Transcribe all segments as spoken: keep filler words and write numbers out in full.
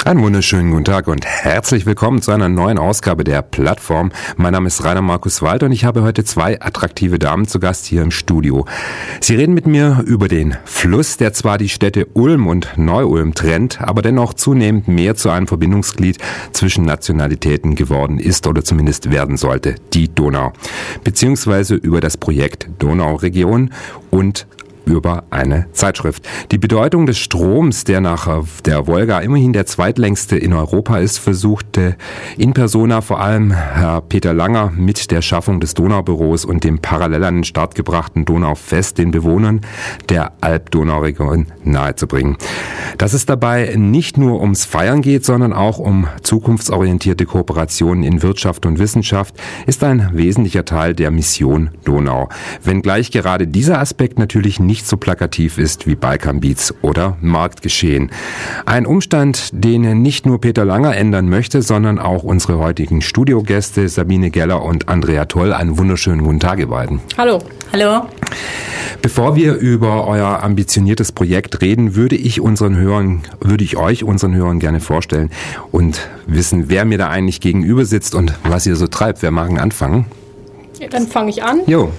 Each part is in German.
Einen wunderschönen guten Tag und herzlich willkommen zu einer neuen Ausgabe der Plattform. Mein Name ist Rainer Markus Wald und ich habe heute zwei attraktive Damen zu Gast hier im Studio. Sie reden mit mir über den Fluss, der zwar die Städte Ulm und Neu-Ulm trennt, aber dennoch zunehmend mehr zu einem Verbindungsglied zwischen Nationalitäten geworden ist oder zumindest werden sollte, die Donau. Beziehungsweise über das Projekt Donauregion und über eine Zeitschrift. Die Bedeutung des Stroms, der nach der Wolga immerhin der zweitlängste in Europa ist, versuchte in persona vor allem Herr Peter Langer mit der Schaffung des Donaubüros und dem parallel an den Start gebrachten Donaufest den Bewohnern der Alb-Donau-Region nahezubringen. Dass es dabei nicht nur ums Feiern geht, sondern auch um zukunftsorientierte Kooperationen in Wirtschaft und Wissenschaft, ist ein wesentlicher Teil der Mission Donau. Wenngleich gerade dieser Aspekt natürlich nicht so plakativ ist wie Balkanbeats oder Marktgeschehen. Ein Umstand, den nicht nur Peter Langer ändern möchte, sondern auch unsere heutigen Studiogäste Sabine Geller und Andrea Toll. Einen wunderschönen guten Tag, ihr beiden. Hallo. Hallo. Bevor wir über euer ambitioniertes Projekt reden, würde ich unseren Hörern, würde ich euch unseren Hörern gerne vorstellen und wissen, wer mir da eigentlich gegenüber sitzt und was ihr so treibt. Wer mag anfangen? Ja, dann fange ich an. Jo.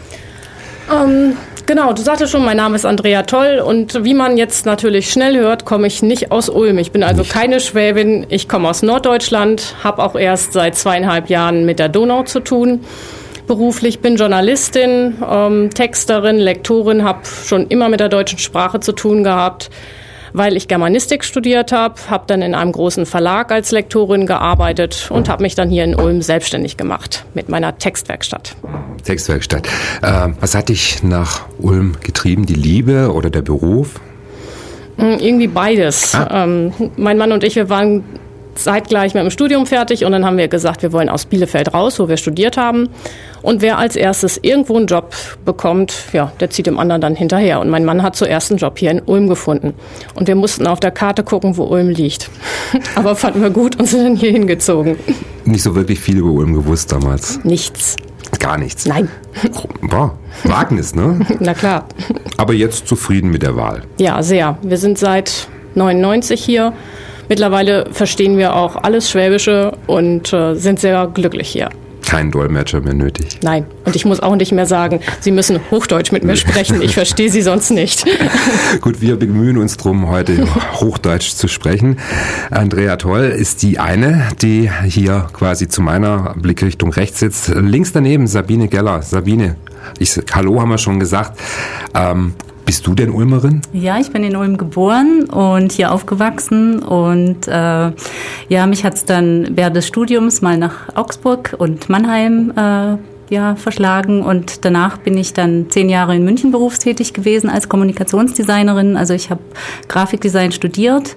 Ähm, genau, du sagtest schon, mein Name ist Andrea Toll und wie man jetzt natürlich schnell hört, komme ich nicht aus Ulm. Ich bin also nicht. keine Schwäbin, ich komme aus Norddeutschland, habe auch erst seit zweieinhalb Jahren mit der Donau zu tun. Beruflich bin Journalistin, ähm, Texterin, Lektorin, habe schon immer mit der deutschen Sprache zu tun gehabt, weil ich Germanistik studiert habe, habe dann in einem großen Verlag als Lektorin gearbeitet und habe mich dann hier in Ulm selbstständig gemacht mit meiner Textwerkstatt. Textwerkstatt. Äh, was hat dich nach Ulm getrieben? Die Liebe oder der Beruf? Irgendwie beides. Ah. Ähm, mein Mann und ich, wir waren zeitgleich mit dem Studium fertig und dann haben wir gesagt, wir wollen aus Bielefeld raus, wo wir studiert haben. Und wer als erstes irgendwo einen Job bekommt, ja, der zieht dem anderen dann hinterher. Und mein Mann hat zuerst einen Job hier in Ulm gefunden. Und wir mussten auf der Karte gucken, wo Ulm liegt. Aber fanden wir gut und sind dann hier hingezogen. Nicht so wirklich viel über Ulm gewusst damals? Nichts. Gar nichts? Nein. Boah, Wagnis, ne? Na klar. Aber jetzt zufrieden mit der Wahl? Ja, sehr. Wir sind seit neunundneunzig hier. Mittlerweile verstehen wir auch alles Schwäbische und äh, sind sehr glücklich hier. Kein Dolmetscher mehr nötig. Nein, und ich muss auch nicht mehr sagen, Sie müssen Hochdeutsch mit mir sprechen, ich verstehe Sie sonst nicht. Gut, wir bemühen uns drum, heute Hochdeutsch zu sprechen. Andrea Toll ist die eine, die hier quasi zu meiner Blickrichtung rechts sitzt. Links daneben Sabine Geller. Sabine, ich, hallo haben wir schon gesagt. Ähm, Bist du denn Ulmerin? Ja, ich bin in Ulm geboren und hier aufgewachsen und äh, ja, mich hat's dann während des Studiums mal nach Augsburg und Mannheim äh, ja, verschlagen und danach bin ich dann zehn Jahre in München berufstätig gewesen als Kommunikationsdesignerin. Also ich habe Grafikdesign studiert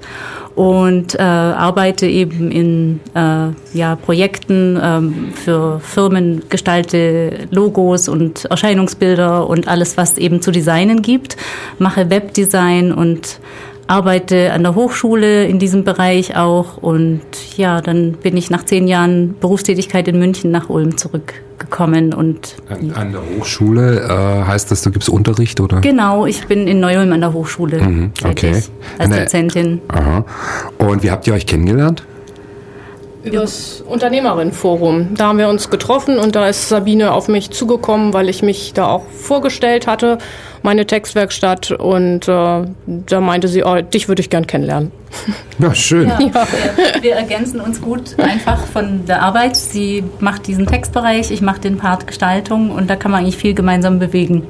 und äh, arbeite eben in äh, ja, Projekten ähm, für Firmen, gestalte Logos und Erscheinungsbilder und alles, was eben zu designen gibt. Mache Webdesign und arbeite an der Hochschule in diesem Bereich auch. Und ja, dann bin ich nach zehn Jahren Berufstätigkeit in München nach Ulm zurückgekommen. Und an, an der Hochschule äh, heißt das, du gibst Unterricht, oder? Genau, ich bin in Neu-Ulm an der Hochschule mhm, okay. tätig, als Eine, Dozentin. Aha. Und wie habt ihr euch kennengelernt? Über das Unternehmerinnenforum. Da haben wir uns getroffen und da ist Sabine auf mich zugekommen, weil ich mich da auch vorgestellt hatte, meine Textwerkstatt. Und äh, da meinte sie, oh, dich würde ich gern kennenlernen. Na, schön. Ja, ja. Wir, wir ergänzen uns gut einfach von der Arbeit. Sie macht diesen Textbereich, ich mache den Part Gestaltung und da kann man eigentlich viel gemeinsam bewegen.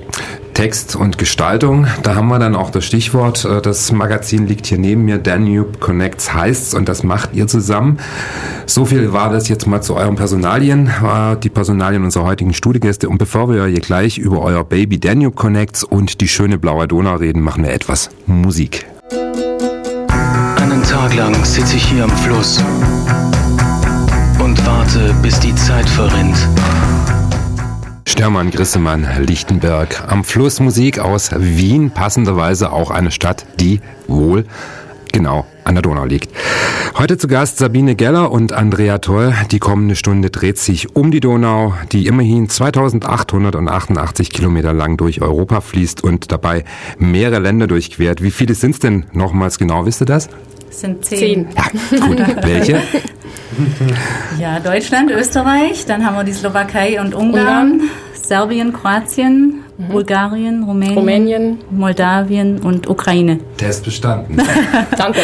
Text und Gestaltung, da haben wir dann auch das Stichwort. Das Magazin liegt hier neben mir, Danube Connects heißt's und das macht ihr zusammen. So viel war das jetzt mal zu euren Personalien, die Personalien unserer heutigen Studiogäste. Und bevor wir hier gleich über euer Baby Danube Connects und die schöne blaue Donau reden, machen wir etwas Musik. Einen Tag lang sitze ich hier am Fluss und warte, bis die Zeit verrinnt. Stermann, Grissemann, Lichtenberg. Am Fluss Musik aus Wien, passenderweise auch eine Stadt, die wohl genau an der Donau liegt. Heute zu Gast Sabine Geller und Andrea Toll. Die kommende Stunde dreht sich um die Donau, die immerhin zweitausendachthundertachtundachtzig Kilometer lang durch Europa fließt und dabei mehrere Länder durchquert. Wie viele sind es denn nochmals genau, wisst ihr das? Es sind zehn. Ja, gut. Welche? Ja, Deutschland, Österreich, dann haben wir die Slowakei und Ungarn, Ungarn. Serbien, Kroatien, mhm. Bulgarien, Rumänien, Rumänien, Moldawien und Ukraine. Test bestanden. Danke.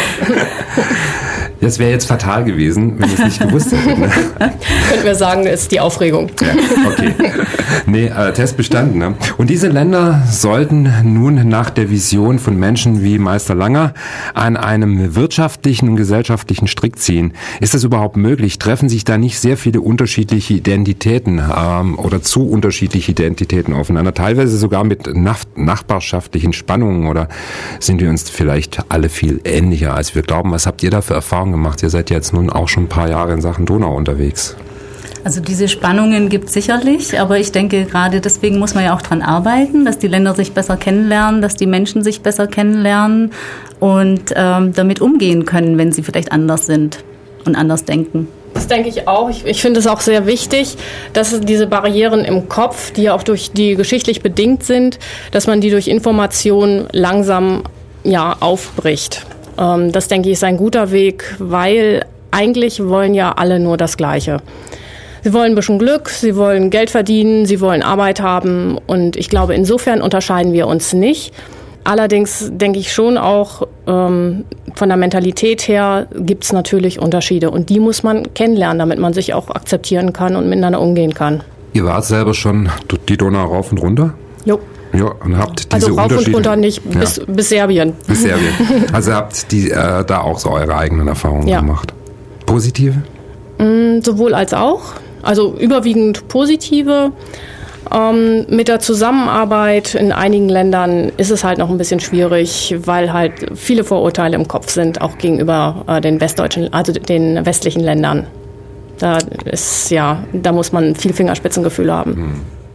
Das wäre jetzt fatal gewesen, wenn ich es nicht gewusst hätte. Ne? Könnten wir sagen, ist die Aufregung. Ja, okay. Nee, äh, Test bestanden. Ne? Und diese Länder sollten nun nach der Vision von Menschen wie Meister Langer an einem wirtschaftlichen und gesellschaftlichen Strick ziehen. Ist das überhaupt möglich? Treffen sich da nicht sehr viele unterschiedliche Identitäten ähm, oder zu unterschiedliche Identitäten aufeinander? Teilweise sogar mit nach- nachbarschaftlichen Spannungen, oder sind wir uns vielleicht alle viel ähnlicher, als wir glauben? Was habt ihr da für Erfahrungen gemacht? Ihr seid jetzt nun auch schon ein paar Jahre in Sachen Donau unterwegs. Also diese Spannungen gibt es sicherlich, aber ich denke, gerade deswegen muss man ja auch dran arbeiten, dass die Länder sich besser kennenlernen, dass die Menschen sich besser kennenlernen und ähm, damit umgehen können, wenn sie vielleicht anders sind und anders denken. Das denke ich auch. Ich, ich finde es auch sehr wichtig, dass diese Barrieren im Kopf, die ja auch durch die geschichtlich bedingt sind, dass man die durch Information langsam ja, aufbricht. Ähm, das, denke ich, ist ein guter Weg, weil eigentlich wollen ja alle nur das Gleiche. Sie wollen ein bisschen Glück, sie wollen Geld verdienen, sie wollen Arbeit haben, und ich glaube, insofern unterscheiden wir uns nicht. Allerdings denke ich schon auch, ähm, von der Mentalität her gibt es natürlich Unterschiede, und die muss man kennenlernen, damit man sich auch akzeptieren kann und miteinander umgehen kann. Ihr wart selber schon die Donau rauf und runter? Jo. Ja, und habt diese also rauf Unterschiede, und runter nicht, ja. bis, bis Serbien. Bis Serbien. Also habt die äh, da auch so eure eigenen Erfahrungen ja. gemacht. Positive? Mm, sowohl als auch. Also überwiegend positive. Ähm, mit der Zusammenarbeit in einigen Ländern ist es halt noch ein bisschen schwierig, weil halt viele Vorurteile im Kopf sind, auch gegenüber äh, den westdeutschen, also den westlichen Ländern. Da ist ja, da muss man viel Fingerspitzengefühl haben. Hm.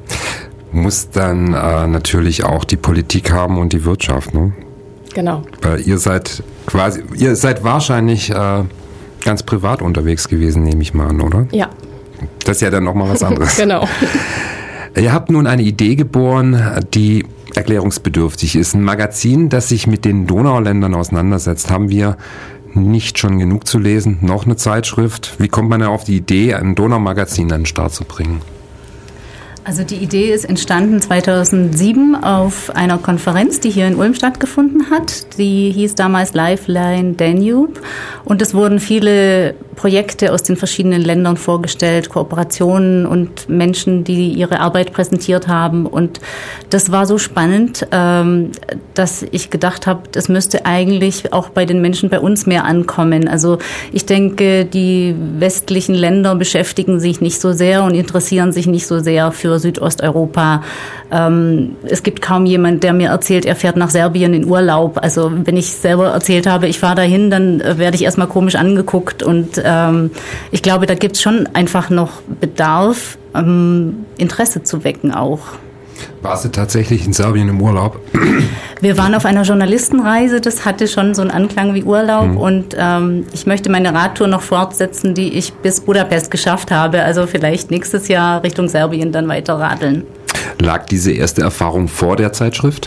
Muss dann äh, natürlich auch die Politik haben und die Wirtschaft, ne? Genau. Weil ihr seid quasi, ihr seid wahrscheinlich äh, ganz privat unterwegs gewesen, nehme ich mal an, oder? Ja. Das ist ja dann nochmal was anderes. Genau. Ihr habt nun eine Idee geboren, die erklärungsbedürftig ist. Ein Magazin, das sich mit den Donauländern auseinandersetzt. Haben wir nicht schon genug zu lesen? Noch eine Zeitschrift? Wie kommt man denn auf die Idee, ein Donaumagazin an den Start zu bringen? Also die Idee ist entstanden zweitausendsieben auf einer Konferenz, die hier in Ulm stattgefunden hat. Die hieß damals Lifeline Danube, und es wurden viele Projekte aus den verschiedenen Ländern vorgestellt, Kooperationen und Menschen, die ihre Arbeit präsentiert haben. Und das war so spannend, dass ich gedacht habe, das müsste eigentlich auch bei den Menschen bei uns mehr ankommen. Also ich denke, die westlichen Länder beschäftigen sich nicht so sehr und interessieren sich nicht so sehr für Südosteuropa. Ähm, es gibt kaum jemand, der mir erzählt, er fährt nach Serbien in Urlaub. Also wenn ich selber erzählt habe, ich fahre dahin, dann äh, werde ich erstmal komisch angeguckt. Und ähm, ich glaube, da gibt es schon einfach noch Bedarf, ähm, Interesse zu wecken auch. Warst du tatsächlich in Serbien im Urlaub? Wir waren auf einer Journalistenreise, das hatte schon so einen Anklang wie Urlaub, mhm. und ähm, ich möchte meine Radtour noch fortsetzen, die ich bis Budapest geschafft habe, also vielleicht nächstes Jahr Richtung Serbien dann weiter radeln. Lag diese erste Erfahrung vor der Zeitschrift?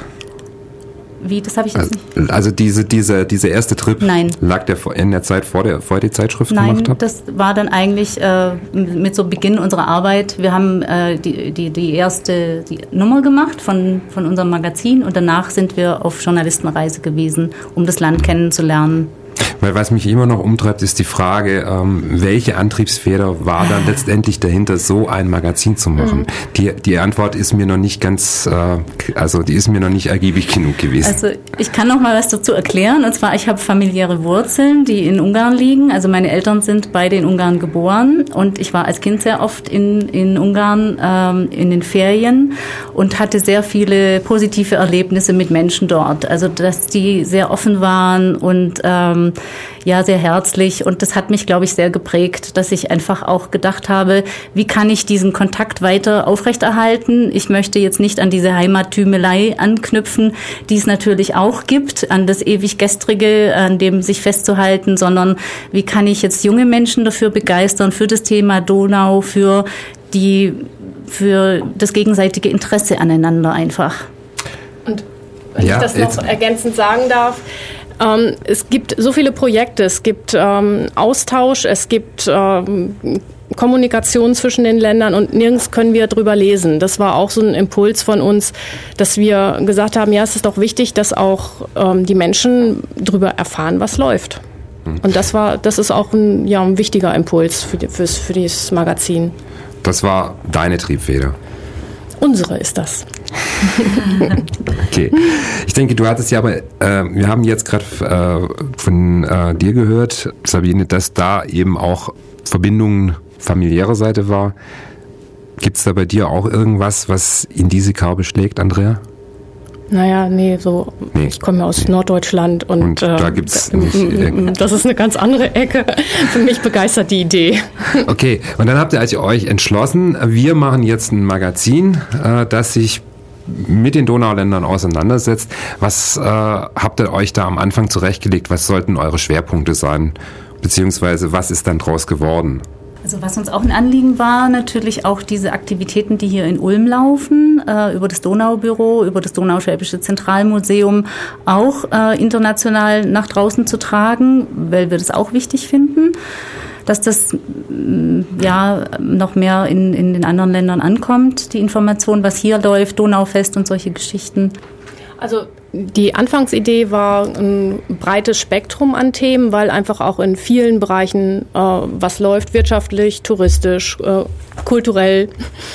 Wie, das habe ich jetzt also, nicht. Also diese, diese, diese erste Trip, Nein. Lag der in der Zeit, vor der, vor die Zeitschrift Nein, gemacht habt? Das war dann eigentlich äh, mit so Beginn unserer Arbeit. Wir haben äh, die, die, die erste die Nummer gemacht von, von unserem Magazin, und danach sind wir auf Journalistenreise gewesen, um das Land kennenzulernen. Weil was mich immer noch umtreibt, ist die Frage, ähm, welche Antriebsfeder war dann letztendlich dahinter, so ein Magazin zu machen? Mhm. Die, die Antwort ist mir noch nicht ganz, äh, also die ist mir noch nicht ergiebig genug gewesen. Also ich kann noch mal was dazu erklären. Und zwar, ich habe familiäre Wurzeln, die in Ungarn liegen. Also meine Eltern sind beide in Ungarn geboren, und ich war als Kind sehr oft in, in Ungarn ähm, in den Ferien und hatte sehr viele positive Erlebnisse mit Menschen dort. Also dass die sehr offen waren und ähm, ja, sehr herzlich, und das hat mich, glaube ich, sehr geprägt, dass ich einfach auch gedacht habe, wie kann ich diesen Kontakt weiter aufrechterhalten? Ich möchte jetzt nicht an diese Heimattümelei anknüpfen, die es natürlich auch gibt, an das ewig Gestrige, an dem sich festzuhalten, sondern wie kann ich jetzt junge Menschen dafür begeistern, für das Thema Donau, für die, für das gegenseitige Interesse aneinander einfach. Und wenn ja, ich das noch ergänzend sagen darf, Ähm, es gibt so viele Projekte, es gibt ähm, Austausch, es gibt ähm, Kommunikation zwischen den Ländern und nirgends können wir drüber lesen. Das war auch so ein Impuls von uns, dass wir gesagt haben, ja, es ist doch wichtig, dass auch ähm, die Menschen drüber erfahren, was läuft. Mhm. Und das war, das ist auch ein, ja, ein wichtiger Impuls für, die, fürs, für dieses Magazin. Das war deine Triebfeder. Unsere ist das. Okay. Ich denke, du hattest ja aber, äh, wir haben jetzt gerade äh, von äh, dir gehört, Sabine, dass da eben auch Verbindungen familiärer Seite war. Gibt es da bei dir auch irgendwas, was in diese Kerbe schlägt, Andrea? Naja, nee, so, nee. Ich komme ja aus nee. Norddeutschland und, und da gibt's äh, nicht, das ist eine ganz andere Ecke. Für mich begeistert die Idee. Okay, und dann habt ihr also euch entschlossen, wir machen jetzt ein Magazin, äh, das sich mit den Donauländern auseinandersetzt. Was äh, habt ihr euch da am Anfang zurechtgelegt? Was sollten eure Schwerpunkte sein? Beziehungsweise was ist dann draus geworden? Also was uns auch ein Anliegen war, natürlich auch diese Aktivitäten, die hier in Ulm laufen, äh, über das Donaubüro, über das Donauschwäbische Zentralmuseum auch äh, international nach draußen zu tragen, weil wir das auch wichtig finden, dass das ja noch mehr in, in den anderen Ländern ankommt, die Information, was hier läuft, Donaufest und solche Geschichten. Also die Anfangsidee war ein breites Spektrum an Themen, weil einfach auch in vielen Bereichen äh, was läuft, wirtschaftlich, touristisch, äh, kulturell.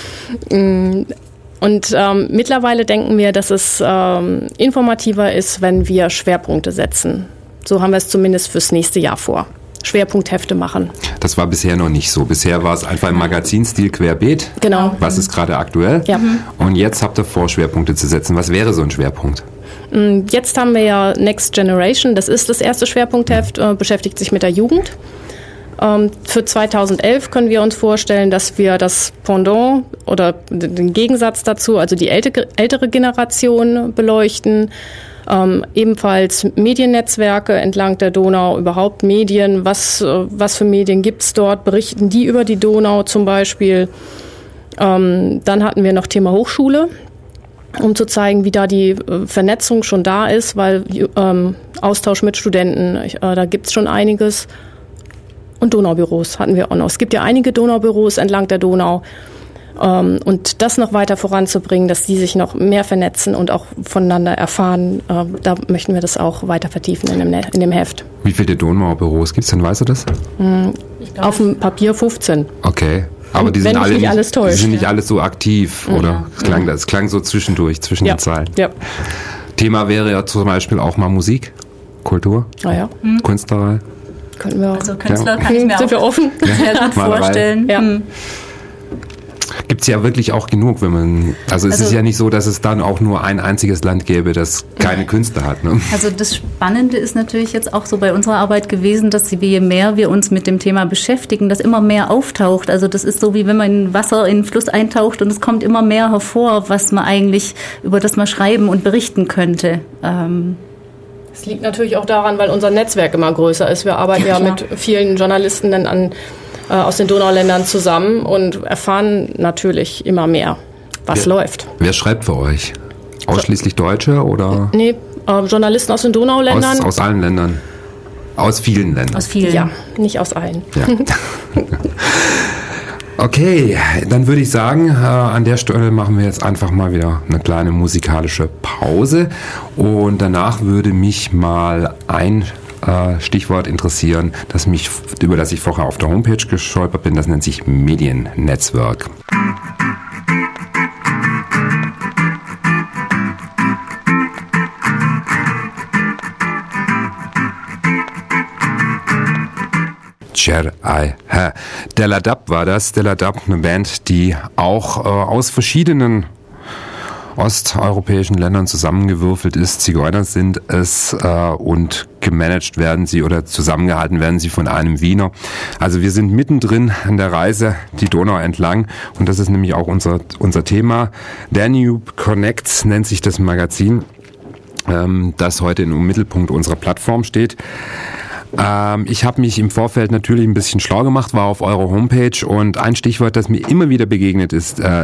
Und ähm, mittlerweile denken wir, dass es ähm, informativer ist, wenn wir Schwerpunkte setzen. So haben wir es zumindest fürs nächste Jahr vor. Schwerpunkthefte machen. Das war bisher noch nicht so. Bisher war es einfach im Magazinstil querbeet. Genau. Was ist gerade aktuell? Ja. Und jetzt habt ihr vor, Schwerpunkte zu setzen. Was wäre so ein Schwerpunkt? Jetzt haben wir ja Next Generation. Das ist das erste Schwerpunktheft, äh, beschäftigt sich mit der Jugend. Ähm, für zweitausendelf können wir uns vorstellen, dass wir das Pendant oder den Gegensatz dazu, also die ältere, ältere Generation beleuchten. Ähm, ebenfalls Mediennetzwerke entlang der Donau, überhaupt Medien, was, äh, was für Medien gibt es dort, berichten die über die Donau zum Beispiel. Ähm, dann hatten wir noch Thema Hochschule, um zu zeigen, wie da die äh, Vernetzung schon da ist, weil ähm, Austausch mit Studenten, äh, da gibt es schon einiges. Und Donaubüros hatten wir auch noch. Es gibt ja einige Donaubüros entlang der Donau. Ähm, und das noch weiter voranzubringen, dass die sich noch mehr vernetzen und auch voneinander erfahren, äh, da möchten wir das auch weiter vertiefen in dem, in dem Heft. Wie viele Donaubüros gibt es denn, weißt du das? Mhm. Auf dem Papier fünfzehn. Okay. Aber die sind, alle nicht, alles täuscht, die sind nicht ja. alles so aktiv, oder? Ja. Es klang, das klang so zwischendurch, zwischen ja. den Zeilen. Ja. Thema wäre ja zum Beispiel auch mal Musik, Kultur, ah, ja. mhm. Künstlerei. Könnten wir auch. Also Künstler ja. kann ich mir Sind auch wir offen? sehr gut vorstellen. Ja. Mhm. Gibt es ja wirklich auch genug, wenn man, also es also, ist ja nicht so, dass es dann auch nur ein einziges Land gäbe, das keine Künstler hat. Ne? Also das Spannende ist natürlich jetzt auch so bei unserer Arbeit gewesen, dass je mehr wir uns mit dem Thema beschäftigen, das immer mehr auftaucht. Also das ist so, wie wenn man in Wasser in den Fluss eintaucht und es kommt immer mehr hervor, was man eigentlich, über das man schreiben und berichten könnte. Ähm, Es liegt natürlich auch daran, weil unser Netzwerk immer größer ist. Wir arbeiten ja, ja mit vielen Journalisten dann an aus den Donauländern zusammen und erfahren natürlich immer mehr, was wer, läuft. Wer schreibt für euch? Ausschließlich Deutsche oder? Nee, äh, Journalisten aus den Donauländern. Aus, aus allen Ländern? Aus vielen Ländern? Aus vielen. Ja, nicht aus allen. Ja. Okay, dann würde ich sagen, äh, an der Stelle machen wir jetzt einfach mal wieder eine kleine musikalische Pause und danach würde mich mal ein Äh, Stichwort interessieren, das mich, über das ich vorher auf der Homepage gestolpert bin, das nennt sich Mediennetzwerk. Cher I Ha. Della Dub war das. Della Dub, eine Band, die auch äh, aus verschiedenen osteuropäischen Ländern zusammengewürfelt ist. Zigeuner sind es äh, und gemanagt werden sie oder zusammengehalten werden sie von einem Wiener. Also wir sind mittendrin an der Reise die Donau entlang und das ist nämlich auch unser, unser Thema. Danube Connects nennt sich das Magazin, ähm, das heute im Mittelpunkt unserer Plattform steht. Ähm, ich habe mich im Vorfeld natürlich ein bisschen schlau gemacht, war auf eurer Homepage und ein Stichwort, das mir immer wieder begegnet ist, äh,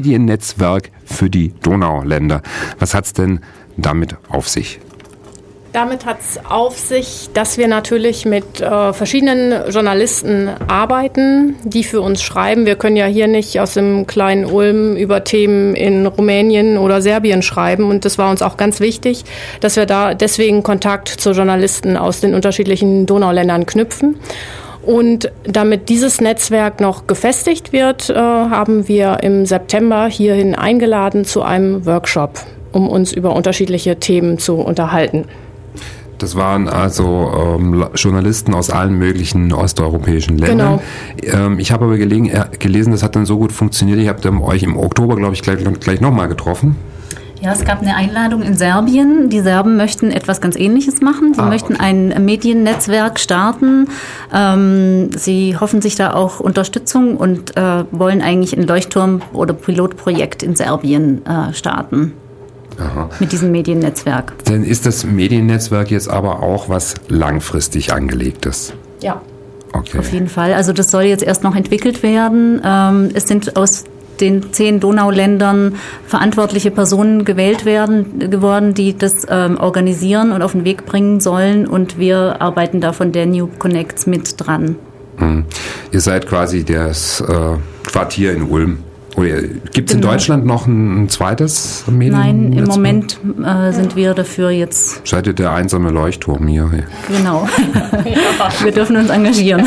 Mediennetzwerk für die Donauländer. Was hat's denn damit auf sich? Damit hat es auf sich, dass wir natürlich mit äh, verschiedenen Journalisten arbeiten, die für uns schreiben. Wir können ja hier nicht aus dem kleinen Ulm über Themen in Rumänien oder Serbien schreiben. Und das war uns auch ganz wichtig, dass wir da deswegen Kontakt zu Journalisten aus den unterschiedlichen Donauländern knüpfen. Und damit dieses Netzwerk noch gefestigt wird, äh, haben wir im September hierhin eingeladen zu einem Workshop, um uns über unterschiedliche Themen zu unterhalten. Das waren also ähm, Journalisten aus allen möglichen osteuropäischen Ländern. Genau. Ähm, ich habe aber gelegen, äh, gelesen, das hat dann so gut funktioniert. Ihr habt ähm, euch im Oktober, glaube ich, gleich, gleich nochmal getroffen. Ja, es gab eine Einladung in Serbien. Die Serben möchten etwas ganz Ähnliches machen. Sie ah, möchten okay. ein Mediennetzwerk starten. Ähm, sie hoffen sich da auch Unterstützung und äh, wollen eigentlich ein Leuchtturm- oder Pilotprojekt in Serbien äh, starten. Aha. Mit diesem Mediennetzwerk. Dann ist das Mediennetzwerk jetzt aber auch was langfristig angelegtes? Ja. Okay. Auf jeden Fall. Also das soll jetzt erst noch entwickelt werden. Ähm, es sind aus den zehn Donauländern verantwortliche Personen gewählt werden geworden, die das ähm, organisieren und auf den Weg bringen sollen. Und wir arbeiten da von Danube Connects mit dran. Hm. Ihr seid quasi das äh, Quartier in Ulm. Gibt es in genau. Deutschland noch ein, ein zweites Mediennetzwerk? Nein, im Moment äh, sind wir dafür jetzt... Seid ihr der einsame Leuchtturm hier? Genau. Wir dürfen uns engagieren.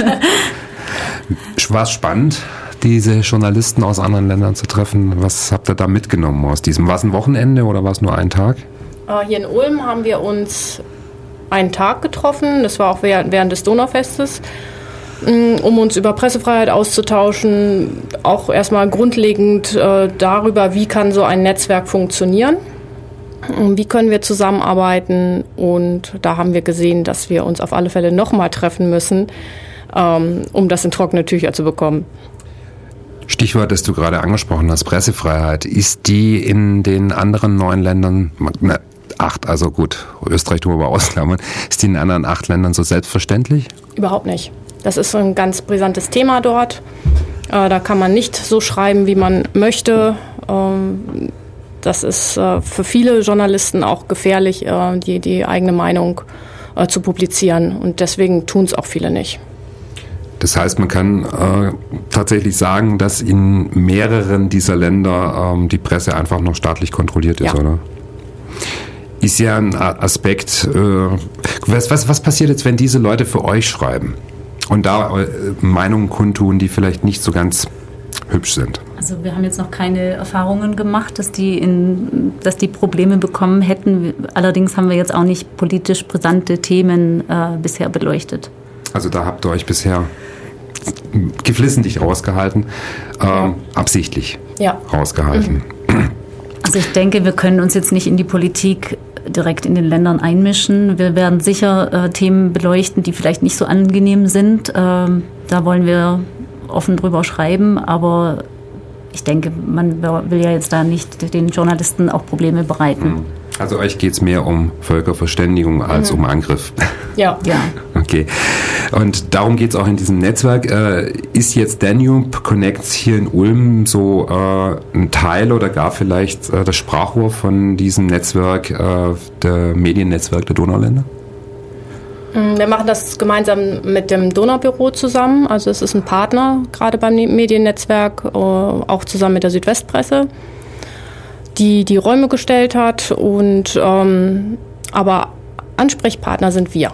War es spannend, diese Journalisten aus anderen Ländern zu treffen? Was habt ihr da mitgenommen aus diesem? War es ein Wochenende oder war es nur ein Tag? Äh, hier in Ulm haben wir uns einen Tag getroffen. Das war auch während, während des Donaufestes, um uns über Pressefreiheit auszutauschen, auch erstmal grundlegend äh, darüber, wie kann so ein Netzwerk funktionieren, wie können wir zusammenarbeiten, und da haben wir gesehen, dass wir uns auf alle Fälle nochmal treffen müssen, ähm, um das in trockene Tücher zu bekommen. Stichwort, das du gerade angesprochen hast, Pressefreiheit, ist die in den anderen neun Ländern, ne, acht, also gut, Österreich tun wir aber ausklammern, ist die in den anderen acht Ländern so selbstverständlich? Überhaupt nicht. Das ist ein ganz brisantes Thema dort. Äh, da kann man nicht so schreiben, wie man möchte. Ähm, das ist äh, für viele Journalisten auch gefährlich, äh, die, die eigene Meinung äh, zu publizieren. Und deswegen tun es auch viele nicht. Das heißt, man kann äh, tatsächlich sagen, dass in mehreren dieser Länder ähm, die Presse einfach noch staatlich kontrolliert ist, ja. Oder? Ist ja ein Aspekt. Äh, was, was, was passiert jetzt, wenn diese Leute für euch schreiben und da äh, Meinungen kundtun, die vielleicht nicht so ganz hübsch sind? Also wir haben jetzt noch keine Erfahrungen gemacht, dass die, in, dass die Probleme bekommen hätten. Allerdings haben wir jetzt auch nicht politisch brisante Themen äh, bisher beleuchtet. Also da habt ihr euch bisher geflissentlich rausgehalten, ähm, ja. absichtlich ja. rausgehalten. Mhm. Also ich denke, wir können uns jetzt nicht in die Politik direkt in den Ländern einmischen. Wir werden sicher äh, Themen beleuchten, die vielleicht nicht so angenehm sind. Ähm, da wollen wir offen drüber schreiben, aber ich denke, man will ja jetzt da nicht den Journalisten auch Probleme bereiten. Also euch geht es mehr um Völkerverständigung als mhm. um Angriff. Ja. ja. Okay. Und darum geht es auch in diesem Netzwerk. Äh, ist jetzt Danube Connects hier in Ulm so äh, ein Teil oder gar vielleicht äh, das Sprachrohr von diesem Netzwerk, äh, der Mediennetzwerk der Donauländer? Wir machen das gemeinsam mit dem Donaubüro zusammen. Also es ist ein Partner, gerade beim Mediennetzwerk, auch zusammen mit der Südwestpresse, die die Räume gestellt hat. Und ähm, aber Ansprechpartner sind wir.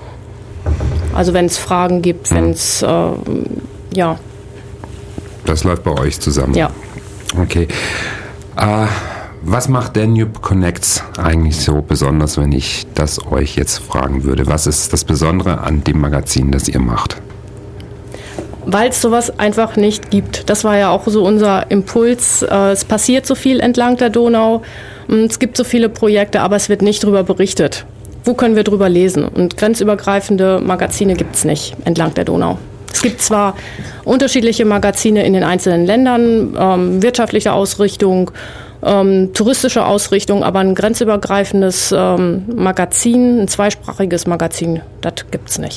Also wenn es Fragen gibt, wenn es, äh, ja. Das läuft bei euch zusammen? Ja. Okay. Äh, was macht Danube Connects eigentlich so besonders, wenn ich das euch jetzt fragen würde? Was ist das Besondere an dem Magazin, das ihr macht? Weil es sowas einfach nicht gibt. Das war ja auch so unser Impuls. Es passiert so viel entlang der Donau. Es gibt so viele Projekte, aber es wird nicht darüber berichtet. Wo können wir drüber lesen? Und grenzübergreifende Magazine gibt es nicht entlang der Donau. Es gibt zwar unterschiedliche Magazine in den einzelnen Ländern, ähm, wirtschaftliche Ausrichtung, ähm, touristische Ausrichtung, aber ein grenzübergreifendes ähm, Magazin, ein zweisprachiges Magazin, das gibt es nicht.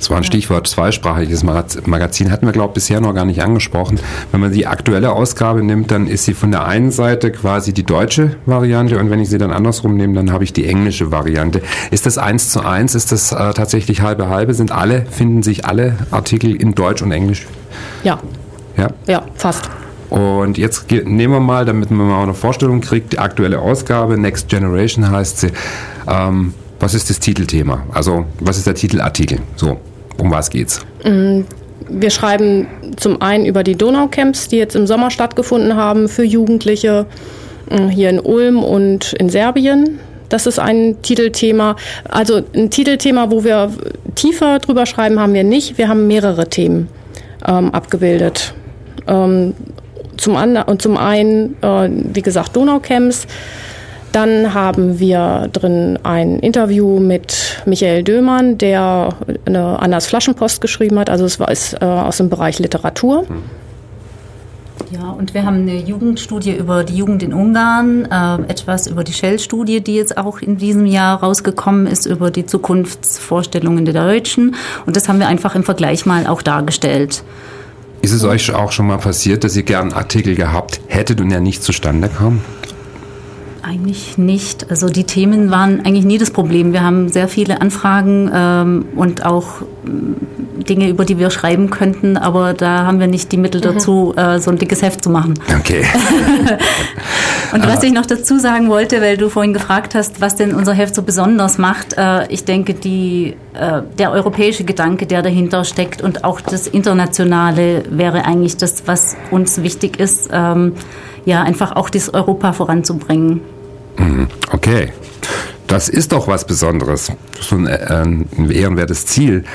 Das war ein Stichwort, zweisprachiges Magazin, hatten wir, glaube ich, bisher noch gar nicht angesprochen. Wenn man die aktuelle Ausgabe nimmt, dann ist sie von der einen Seite quasi die deutsche Variante und wenn ich sie dann andersrum nehme, dann habe ich die englische Variante. Ist das eins zu eins? Ist das äh, tatsächlich halbe halbe? Sind alle, finden sich alle Artikel in Deutsch und Englisch? Ja. Ja? Ja, fast. Und jetzt nehmen wir mal, damit man mal eine Vorstellung kriegt, die aktuelle Ausgabe, Next Generation heißt sie. Ähm, was ist das Titelthema? Also, was ist der Titelartikel? So. Um was geht's? Wir schreiben zum einen über die Donaukemps, die jetzt im Sommer stattgefunden haben für Jugendliche hier in Ulm und in Serbien. Das ist ein Titelthema. Also ein Titelthema, wo wir tiefer drüber schreiben, haben wir nicht. Wir haben mehrere Themen ähm, abgebildet. Ähm, zum anderen und zum einen, äh, wie gesagt, Donaukemps. Dann haben wir drin ein Interview mit Michael Dömann, der eine Annas Flaschenpost geschrieben hat. Also es war ist, äh, aus dem Bereich Literatur. Ja, und wir haben eine Jugendstudie über die Jugend in Ungarn, äh, etwas über die Shell-Studie, die jetzt auch in diesem Jahr rausgekommen ist, über die Zukunftsvorstellungen der Deutschen. Und das haben wir einfach im Vergleich mal auch dargestellt. Ist es euch auch schon mal passiert, dass ihr gern einen Artikel gehabt hättet und er nicht zustande kam? Eigentlich nicht. Also die Themen waren eigentlich nie das Problem. Wir haben sehr viele Anfragen ähm, und auch ähm, Dinge, über die wir schreiben könnten, aber da haben wir nicht die Mittel dazu, mhm. äh, so ein dickes Heft zu machen. Okay. Und was ich noch dazu sagen wollte, weil du vorhin gefragt hast, was denn unser Heft so besonders macht, äh, ich denke, die, äh, der europäische Gedanke, der dahinter steckt und auch das Internationale wäre eigentlich das, was uns wichtig ist, ähm, ja, einfach auch das Europa voranzubringen. Okay, das ist doch was Besonderes. So ein, äh, ein ehrenwertes Ziel.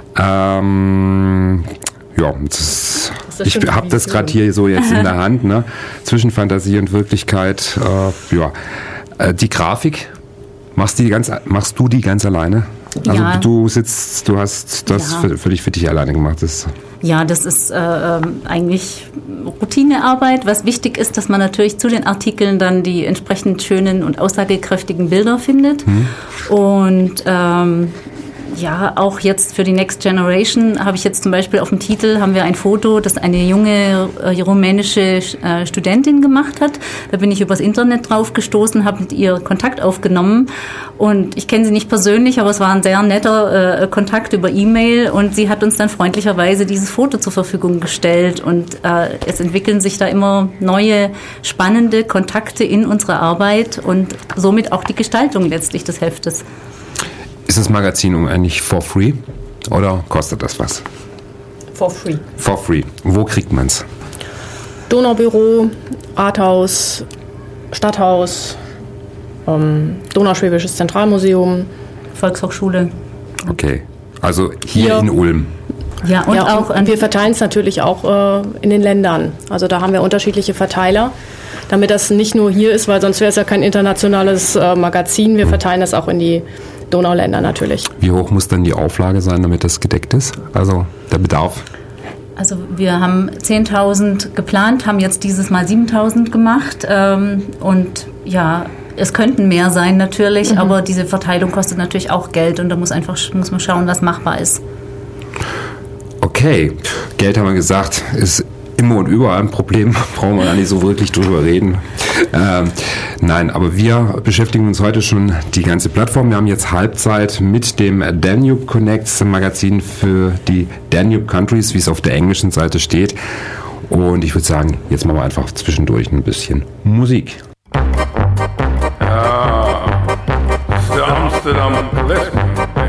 Ähm, ja, das, das ich habe das gerade hier so jetzt in der Hand, ne? Zwischen Fantasie und Wirklichkeit. Äh, ja, äh, die Grafik, machst, die ganz, machst du die ganz alleine? Also ja. du sitzt, du hast das ja. völlig für dich alleine gemacht. Das Ja, das ist äh, eigentlich Routinearbeit. Was wichtig ist, dass man natürlich zu den Artikeln dann die entsprechend schönen und aussagekräftigen Bilder findet. Hm. Und ähm, ja, auch jetzt für die Next Generation habe ich jetzt zum Beispiel auf dem Titel haben wir ein Foto, das eine junge äh, rumänische äh, Studentin gemacht hat. Da bin ich übers Internet drauf gestoßen, habe mit ihr Kontakt aufgenommen und ich kenne sie nicht persönlich, aber es war ein sehr netter äh, Kontakt über E-Mail und sie hat uns dann freundlicherweise dieses Foto zur Verfügung gestellt und äh, es entwickeln sich da immer neue spannende Kontakte in unserer Arbeit und somit auch die Gestaltung letztlich des Heftes. Ist das Magazin eigentlich for free oder kostet das was? For free. For free. Wo kriegt man's? Donaubüro, Arthaus, Stadthaus, ähm, Donauschwäbisches Zentralmuseum, Volkshochschule. Okay, also hier, hier. in Ulm. Ja, und ja, auch und wir verteilen es natürlich auch äh, in den Ländern. Also da haben wir unterschiedliche Verteiler, damit das nicht nur hier ist, weil sonst wäre es ja kein internationales äh, Magazin. Wir verteilen das auch in die Donauländer natürlich. Wie hoch muss dann die Auflage sein, damit das gedeckt ist? Also der Bedarf? Also wir haben zehntausend geplant, haben jetzt dieses Mal siebentausend gemacht ähm, und ja, es könnten mehr sein natürlich, mhm. aber diese Verteilung kostet natürlich auch Geld und da muss einfach muss man schauen, was machbar ist. Okay, Geld haben wir gesagt, ist immer und überall ein Problem, brauchen wir gar nicht so wirklich drüber reden. Ähm, nein, aber wir beschäftigen uns heute schon die ganze Plattform. Wir haben jetzt Halbzeit mit dem Danube Connects Magazin für die Danube Countries, wie es auf der englischen Seite steht. Und ich würde sagen, jetzt machen wir einfach zwischendurch ein bisschen Musik. Ja, das ist der Amsterdam Klesman.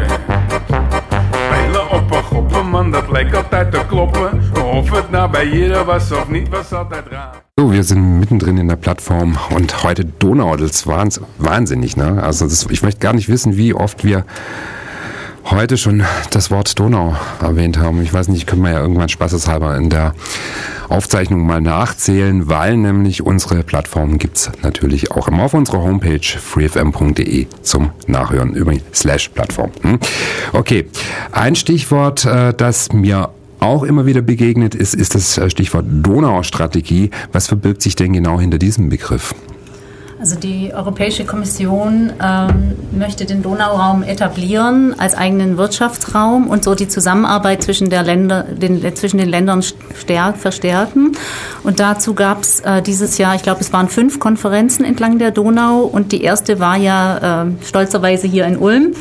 Spelen op een goppenman, dat lijkt altijd te kloppen. Of het nou bij jeder was of niet, was altijd raar. So, wir sind mittendrin in der Plattform und heute Donau, das war wahnsinnig, ne? Also das, ich möchte gar nicht wissen, wie oft wir heute schon das Wort Donau erwähnt haben. Ich weiß nicht, können wir ja irgendwann spaßeshalber in der Aufzeichnung mal nachzählen, weil nämlich unsere Plattform gibt's natürlich auch immer auf unserer Homepage free f m punkt d e zum Nachhören über slash Plattform. Hm? Okay, ein Stichwort, das mir auch immer wieder begegnet ist, ist das Stichwort Donaustrategie. Was verbirgt sich denn genau hinter diesem Begriff? Also die Europäische Kommission ähm, möchte den Donauraum etablieren als eigenen Wirtschaftsraum und so die Zusammenarbeit zwischen, der Länder, den, zwischen den Ländern stärk, verstärken. Und dazu gab es äh, dieses Jahr, ich glaube, es waren fünf Konferenzen entlang der Donau und die erste war ja äh, stolzerweise hier in Ulm.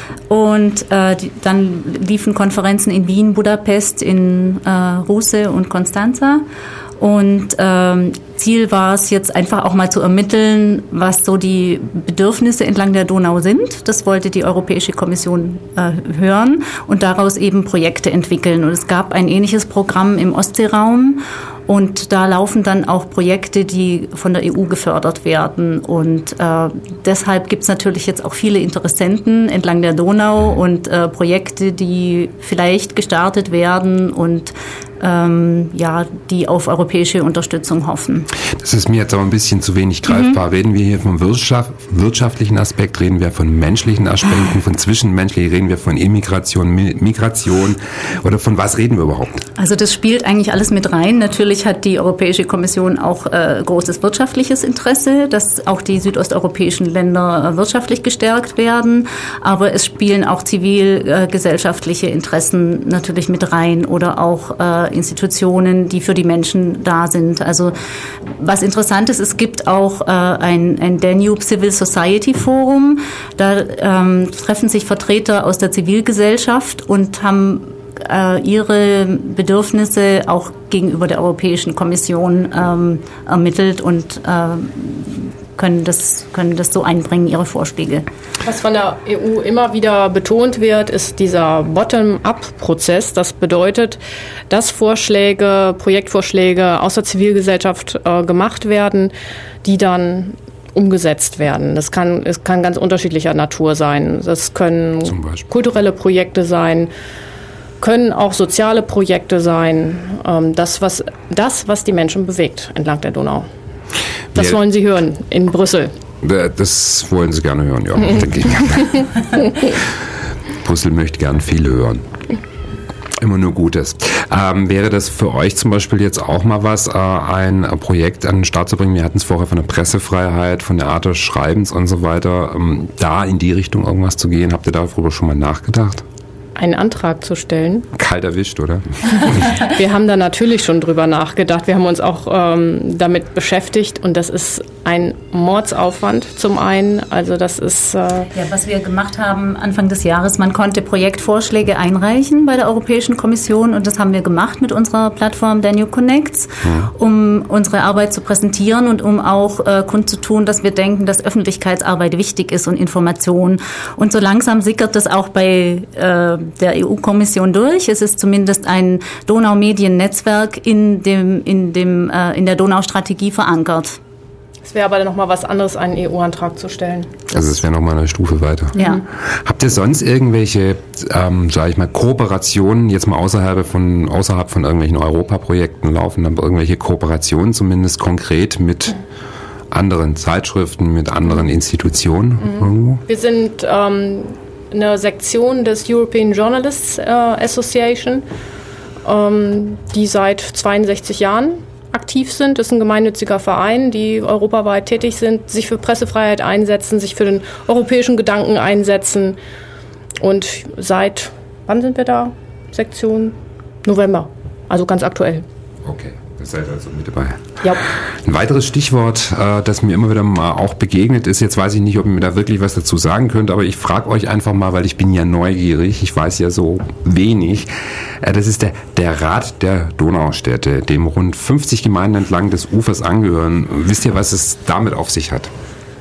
Und äh, die, dann liefen Konferenzen in Wien, Budapest, in äh, Russe und Konstanza. Und ähm, Ziel war es jetzt einfach auch mal zu ermitteln, was so die Bedürfnisse entlang der Donau sind. Das wollte die Europäische Kommission äh, hören und daraus eben Projekte entwickeln. Und es gab ein ähnliches Programm im Ostseeraum. Und da laufen dann auch Projekte, die von der E U gefördert werden. Und äh, deshalb gibt es natürlich jetzt auch viele Interessenten entlang der Donau und äh, Projekte, die vielleicht gestartet werden und ähm, ja, die auf europäische Unterstützung hoffen. Das ist mir jetzt aber ein bisschen zu wenig greifbar. Mhm. Reden wir hier vom Wirtschaft, wirtschaftlichen Aspekt, reden wir von menschlichen Aspekten, von zwischenmenschlichen, reden wir von Immigration, Migration oder von was reden wir überhaupt? Also das spielt eigentlich alles mit rein. Natürlich hat die Europäische Kommission auch äh, großes wirtschaftliches Interesse, dass auch die südosteuropäischen Länder äh, wirtschaftlich gestärkt werden. Aber es spielen auch zivilgesellschaftliche äh, Interessen natürlich mit rein oder auch äh, Institutionen, die für die Menschen da sind. Also was interessant ist, es gibt auch äh, ein, ein Danube Civil Society Forum. Da ähm, treffen sich Vertreter aus der Zivilgesellschaft und haben äh, ihre Bedürfnisse auch gegenüber der Europäischen Kommission ähm, ermittelt und äh, können das, können das so einbringen, ihre Vorschläge. Was von der E U immer wieder betont wird, ist dieser Bottom-up-Prozess. Das bedeutet, dass Vorschläge, Projektvorschläge aus der Zivilgesellschaft äh, gemacht werden, die dann umgesetzt werden. Das kann, es kann ganz unterschiedlicher Natur sein. Das können kulturelle Projekte sein, können auch soziale Projekte sein. Ähm, das, was, das, was die Menschen bewegt entlang der Donau. Das wollen Sie hören in Brüssel. Das wollen Sie gerne hören, ja. Denke ich. Brüssel möchte gern viel hören. Immer nur Gutes. Ähm, wäre das für euch zum Beispiel jetzt auch mal was, äh, ein Projekt an den Start zu bringen? Wir hatten es vorher von der Pressefreiheit, von der Art des Schreibens und so weiter. Ähm, da in die Richtung irgendwas zu gehen, habt ihr darüber schon mal nachgedacht? Einen Antrag zu stellen. Kalt erwischt, oder? Wir haben da natürlich schon drüber nachgedacht. Wir haben uns auch ähm, damit beschäftigt und das ist ein Mordsaufwand zum einen. Also das ist... Äh ja, was wir gemacht haben Anfang des Jahres, man konnte Projektvorschläge einreichen bei der Europäischen Kommission und das haben wir gemacht mit unserer Plattform Danube Connects, ja. um unsere Arbeit zu präsentieren und um auch äh, kundzutun, dass wir denken, dass Öffentlichkeitsarbeit wichtig ist und Information. Und so langsam sickert das auch bei äh, der E U-Kommission durch. Es ist zumindest ein Donau-Medien-Netzwerk in dem, in dem, äh, in der Donau-Strategie verankert. Es wäre aber noch mal was anderes, einen E U-Antrag zu stellen. Also es wäre noch mal eine Stufe weiter. Ja. Habt ihr sonst irgendwelche, ähm, sage ich mal, Kooperationen, jetzt mal außerhalb von, außerhalb von irgendwelchen Europaprojekten laufen, aber irgendwelche Kooperationen zumindest konkret mit mhm. anderen Zeitschriften, mit anderen Institutionen? Mhm. Wir sind... Ähm, eine Sektion des European Journalists äh, Association, ähm, die seit zweiundsechzig Jahren aktiv sind. Das ist ein gemeinnütziger Verein, die europaweit tätig sind, sich für Pressefreiheit einsetzen, sich für den europäischen Gedanken einsetzen. Und seit, wann sind wir da? Sektion November, also ganz aktuell. Okay. Ihr seid also mit dabei. Ja. Ein weiteres Stichwort, das mir immer wieder mal auch begegnet ist, jetzt weiß ich nicht, ob ihr mir da wirklich was dazu sagen könnt, aber ich frage euch einfach mal, weil ich bin ja neugierig, ich weiß ja so wenig. Das ist der, der Rat der Donaustädte, dem rund fünfzig Gemeinden entlang des Ufers angehören. Wisst ihr, was es damit auf sich hat?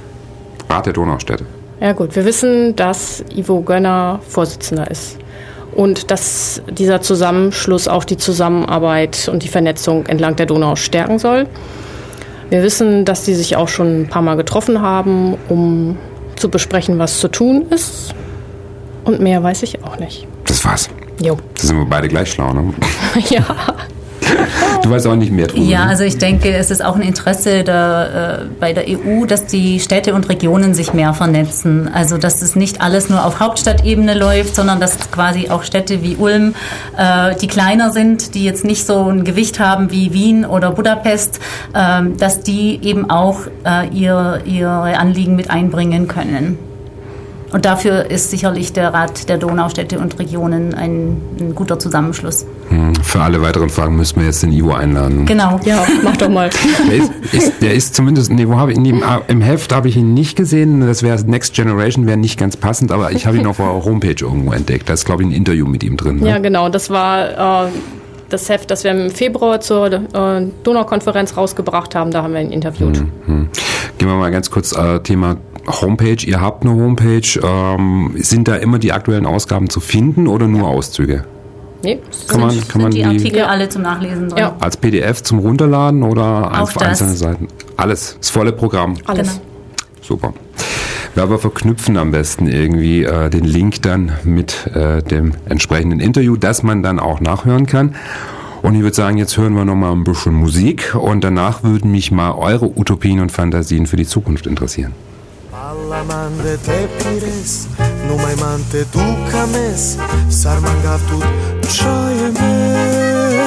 Rat der Donaustädte. Ja gut, wir wissen, dass Ivo Gönner Vorsitzender ist. Und dass dieser Zusammenschluss auch die Zusammenarbeit und die Vernetzung entlang der Donau stärken soll. Wir wissen, dass die sich auch schon ein paar Mal getroffen haben, um zu besprechen, was zu tun ist. Und mehr weiß ich auch nicht. Das war's. Jo. Da sind wir beide gleich schlau, ne? Ja. Du weißt auch nicht mehr drüber. Ja, ne? also ich denke, es ist auch ein Interesse der, äh, bei der E U, dass die Städte und Regionen sich mehr vernetzen. Also dass es nicht alles nur auf Hauptstadtebene läuft, sondern dass quasi auch Städte wie Ulm, äh, die kleiner sind, die jetzt nicht so ein Gewicht haben wie Wien oder Budapest, äh, dass die eben auch äh, ihr, ihre Anliegen mit einbringen können. Und dafür ist sicherlich der Rat der Donaustädte und Regionen ein, ein guter Zusammenschluss. Hm, für alle weiteren Fragen müssen wir jetzt den Ivo einladen. Genau. Ja, mach doch mal. Der ist, ist, der ist zumindest, nee, wo habe ich ihn, im Heft habe ich ihn nicht gesehen. Das wäre Next Generation, wäre nicht ganz passend, aber ich habe ihn auf eurer Homepage irgendwo entdeckt. Da ist, glaube ich, ein Interview mit ihm drin. Ne? Ja, genau. Das war äh, das Heft, das wir im Februar zur äh, Donaukonferenz rausgebracht haben. Da haben wir ihn interviewt. Hm, hm. Gehen wir mal ganz kurz äh, Thema Homepage. Ihr habt eine Homepage. Ähm, sind da immer die aktuellen Ausgaben zu finden oder nur Auszüge? Nee, Kann man, sind, kann man sind die Artikel ja. alle zum Nachlesen drin? Ja. als P D F zum Runterladen oder Auch als einzelne das. Seiten? Alles. Das volle Programm. alles. Genau. Super. Wir aber verknüpfen am besten irgendwie äh, den Link dann mit äh, dem entsprechenden Interview, das man dann auch nachhören kann. Und ich würde sagen, jetzt hören wir noch mal ein bisschen Musik und danach würden mich mal eure Utopien und Fantasien für die Zukunft interessieren. Parlamende te pires, numai mante tu cames, sarmanga tut choye me,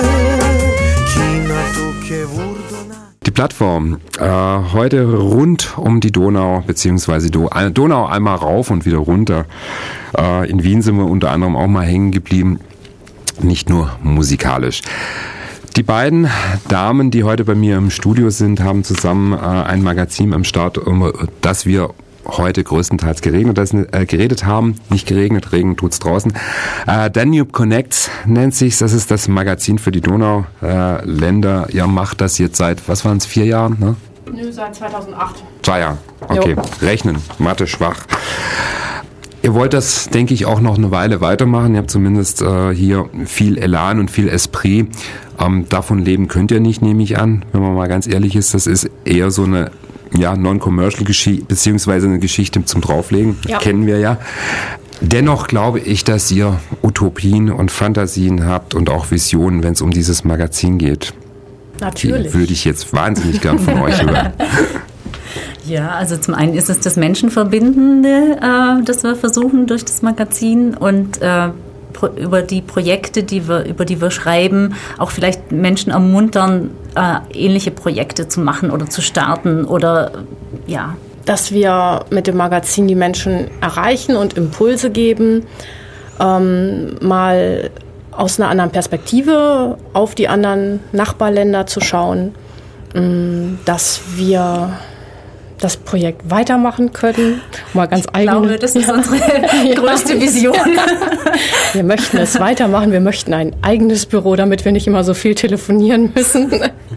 kina tu ke vurdona. Die Plattform, äh, heute rund um die Donau, beziehungsweise Do- Donau einmal rauf und wieder runter. Äh, in Wien sind wir unter anderem auch mal hängen geblieben, nicht nur musikalisch. Die beiden Damen, die heute bei mir im Studio sind, haben zusammen äh, ein Magazin am Start, um das wir heute größtenteils geregnet, das, äh, geredet haben. Nicht geregnet, Regen tut's draußen. Äh, Danube Connects nennt sich's. Das ist das Magazin für die Donauländer. Äh, Ihr macht das jetzt seit, was waren es, vier Jahren? Ne? Nö, seit zweitausendacht. Zwei Jahre. Okay. Jo. Rechnen. Mathe schwach. Ihr wollt das, denke ich, auch noch eine Weile weitermachen. Ihr habt zumindest äh, hier viel Elan und viel Esprit. Ähm, davon leben könnt ihr nicht, nehme ich an. Wenn man mal ganz ehrlich ist, das ist eher so eine ja, Non-Commercial-Geschichte, beziehungsweise eine Geschichte zum Drauflegen. Ja. Kennen wir ja. Dennoch glaube ich, dass ihr Utopien und Fantasien habt und auch Visionen, wenn es um dieses Magazin geht. Natürlich. Die würde ich jetzt wahnsinnig gern von euch hören. Ja, also zum einen ist es das Menschenverbindende, äh, das wir versuchen durch das Magazin und äh, pro, über die Projekte, die wir, über die wir schreiben, auch vielleicht Menschen ermuntern, äh, ähnliche Projekte zu machen oder zu starten oder äh, ja. Dass wir mit dem Magazin die Menschen erreichen und Impulse geben, ähm, mal aus einer anderen Perspektive auf die anderen Nachbarländer zu schauen, ähm, dass wir das Projekt weitermachen können. Mal ganz Ich eigen. glaube, das ist unsere größte Vision. Wir möchten es weitermachen. Wir möchten ein eigenes Büro, damit wir nicht immer so viel telefonieren müssen.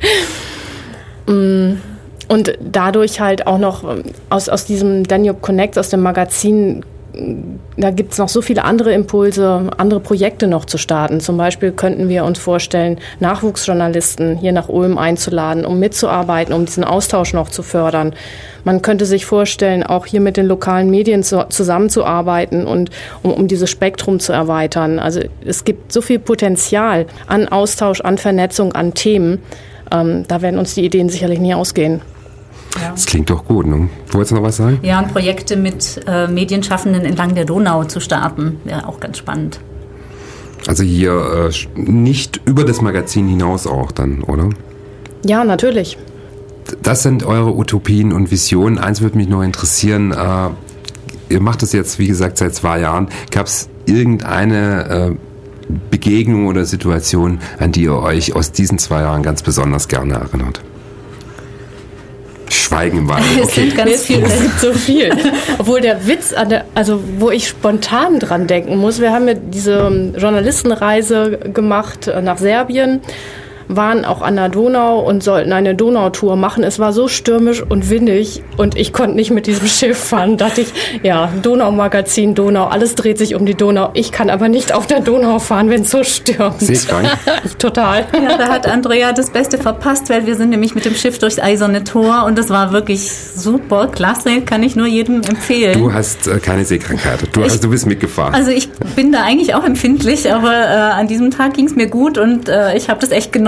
Und dadurch halt auch noch aus, aus diesem Danube Connect, aus dem Magazin, da gibt es noch so viele andere Impulse, andere Projekte noch zu starten. Zum Beispiel könnten wir uns vorstellen, Nachwuchsjournalisten hier nach Ulm einzuladen, um mitzuarbeiten, um diesen Austausch noch zu fördern. Man könnte sich vorstellen, auch hier mit den lokalen Medien zu, zusammenzuarbeiten und um, um dieses Spektrum zu erweitern. Also es gibt so viel Potenzial an Austausch, an Vernetzung, an Themen. Ähm, da werden uns die Ideen sicherlich nie ausgehen. Ja. Das klingt doch gut, ne? Wolltest du noch was sagen? Ja, und Projekte mit äh, Medienschaffenden entlang der Donau zu starten, wäre auch ganz spannend. Also hier äh, nicht über das Magazin hinaus auch dann, oder? Ja, natürlich. Das sind eure Utopien und Visionen. Eins würde mich noch interessieren. Äh, ihr macht das jetzt, wie gesagt, seit zwei Jahren. Gab es irgendeine äh, Begegnung oder Situation, an die ihr euch aus diesen zwei Jahren ganz besonders gerne erinnert? Schweigen im Wald. Es gibt ganz Es viele. gibt so viel. Obwohl der Witz, an der, also wo ich spontan dran denken muss, wir haben ja diese Journalistenreise gemacht nach Serbien, waren auch an der Donau und sollten eine Donautour machen. Es war so stürmisch und windig und ich konnte nicht mit diesem Schiff fahren. Da dachte ich, ja, Donau-Magazin, Donau, alles dreht sich um die Donau. Ich kann aber nicht auf der Donau fahren, wenn es so stürmt. Seht gar nicht. Total. Ja, da hat Andrea das Beste verpasst, weil wir sind nämlich mit dem Schiff durchs Eiserne Tor und das war wirklich super, klasse, kann ich nur jedem empfehlen. Du hast äh, keine Seekrankheit. Du, hast, du bist mitgefahren. Also ich bin da eigentlich auch empfindlich, aber äh, an diesem Tag ging es mir gut und äh, ich habe das echt genossen.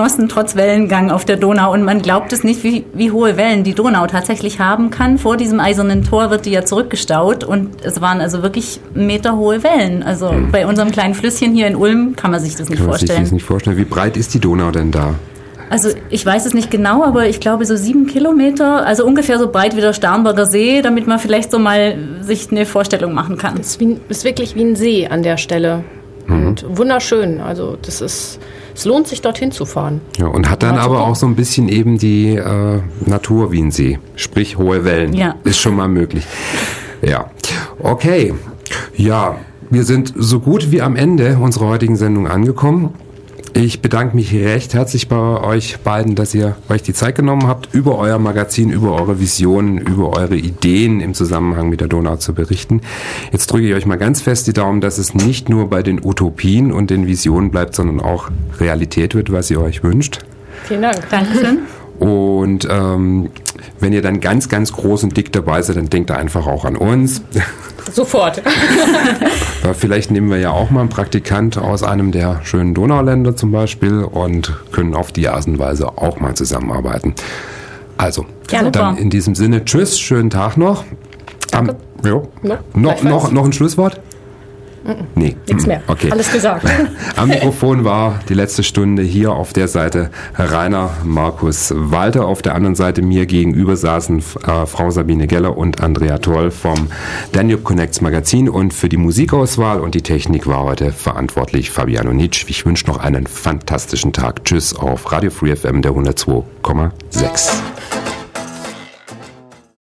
genossen, trotz Wellengang auf der Donau. Und man glaubt es nicht, wie, wie hohe Wellen die Donau tatsächlich haben kann. Vor diesem Eisernen Tor wird die ja zurückgestaut und es waren also wirklich meterhohe Wellen. Also mhm. bei unserem kleinen Flüsschen hier in Ulm kann man sich das nicht kann vorstellen. Man sich das nicht vorstellen. Wie breit ist die Donau denn da? Also ich weiß es nicht genau, aber ich glaube so sieben Kilometer, also ungefähr so breit wie der Starnberger See, damit man vielleicht so mal sich eine Vorstellung machen kann. Es ist, wie, ist wirklich wie ein See an der Stelle mhm. und wunderschön. Also das ist, es lohnt sich dorthin zu fahren. Ja, und hat dann aber auch so ein bisschen eben die äh, Natur wie ein See, sprich hohe Wellen. Ja. Ist schon mal möglich. Ja, okay. Ja, wir sind so gut wie am Ende unserer heutigen Sendung angekommen. Ich bedanke mich recht herzlich bei euch beiden, dass ihr euch die Zeit genommen habt, über euer Magazin, über eure Visionen, über eure Ideen im Zusammenhang mit der Donau zu berichten. Jetzt drücke ich euch mal ganz fest die Daumen, dass es nicht nur bei den Utopien und den Visionen bleibt, sondern auch Realität wird, was ihr euch wünscht. Vielen Dank. Dankeschön. Und ähm, wenn ihr dann ganz, ganz groß und dick dabei seid, dann denkt ihr einfach auch an uns. Sofort. Vielleicht nehmen wir ja auch mal einen Praktikant aus einem der schönen Donauländer zum Beispiel und können auf die Art und Weise auch mal zusammenarbeiten. Also, Gerne. dann in diesem Sinne, tschüss, schönen Tag noch. Danke. Um, jo. No, noch, noch, noch ein Schlusswort? Nee. Nichts mehr. Okay. Alles gesagt. Am Mikrofon war die letzte Stunde hier auf der Seite Rainer Markus Walter. Auf der anderen Seite mir gegenüber saßen äh, Frau Sabine Geller und Andrea Toll vom Danube Connects Magazin. Und für die Musikauswahl und die Technik war heute verantwortlich Fabiano Nitsch. Ich wünsche noch einen fantastischen Tag. Tschüss auf Radio Free F M der hundertzwei Komma sechs.